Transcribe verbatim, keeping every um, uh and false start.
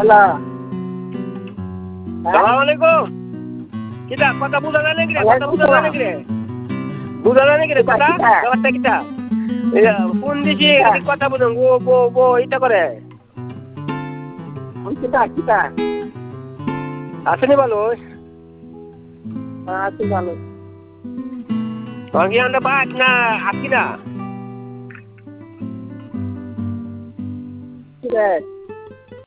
Hello. সালাম আলাইকুম। কিটা কথা বুঝা যায় নাকি রে? কথা বুঝা যায় নাকি রে? বুঝা যায় নাকি রে কথা? ব্যাপারটা কিটা? ফোন দিছি কথা বুঝুন গো গো গো এটা করে। কিটা কিটা আসেনি ভালো? আছি ভালো। তখন আমরা বাস না আসি না? কিরে